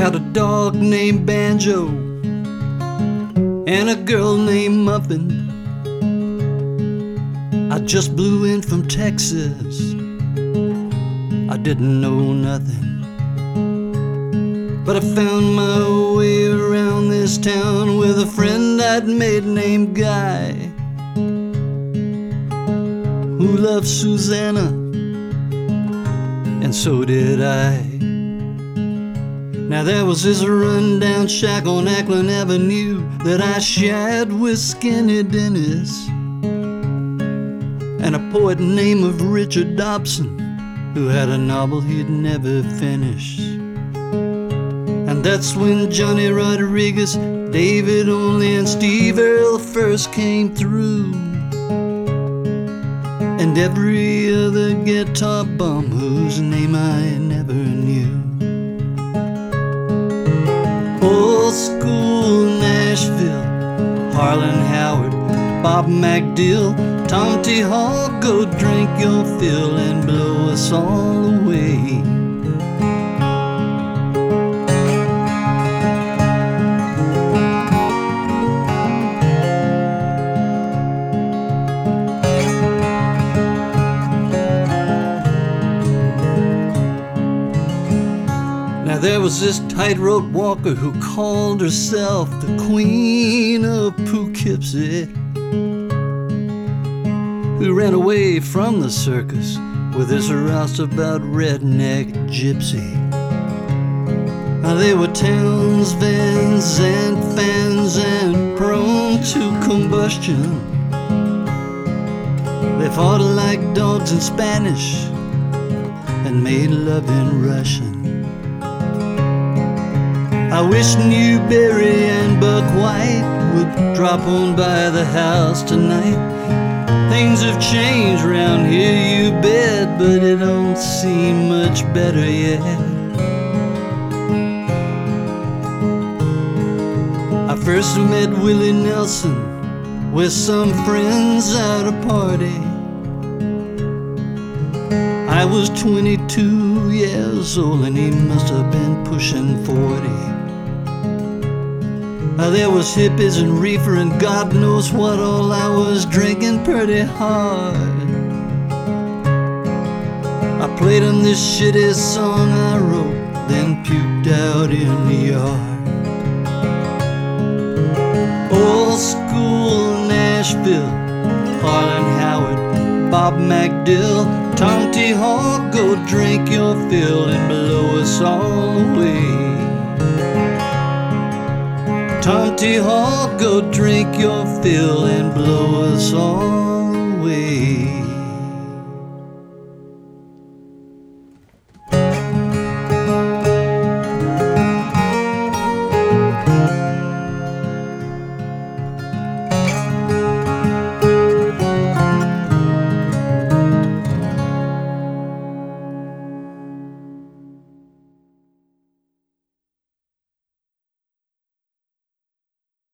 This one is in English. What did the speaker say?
had a dog named Banjo and a girl named Muffin. I just blew in from Texas. I didn't know nothing, but I found my way around this town with a friend I'd made named Guy, who loved Susanna, and so did I. Now there was this rundown shack on Ackland Avenue that I shared with Skinny Dennis and a poet named Richard Dobson, who had a novel he'd never finish. And that's when Johnny Rodriguez, David Only, and Steve Earle first came through, and every other guitar bum whose name I never knew. Old school Nashville, Harlan Howard, Bob MacDill, Tom T. Hall, go drink your fill and blow us all away. Now there was this tightrope walker who called herself the Queen of Poughkeepsie, who ran away from the circus with this roustabout redneck gypsy. Now they were Townsends and fans and prone to combustion. They fought like dogs in Spanish and made love in Russian. I wish Newberry and Buck White would drop on by the house tonight. Things have changed round here, you bet, but it don't seem much better yet. I first met Willie Nelson with some friends at a party. I was 22 years old and he must have been pushing 40. There was hippies and reefer and God knows what all. I was drinking pretty hard. I played him this shitty song I wrote, then puked out in the yard. Old school Nashville, Harlan Howard, Bob MacDill, Tom T. Hall, go drink your fill and blow us all away. Tom T. Hall, go drink your fill and blow us all away.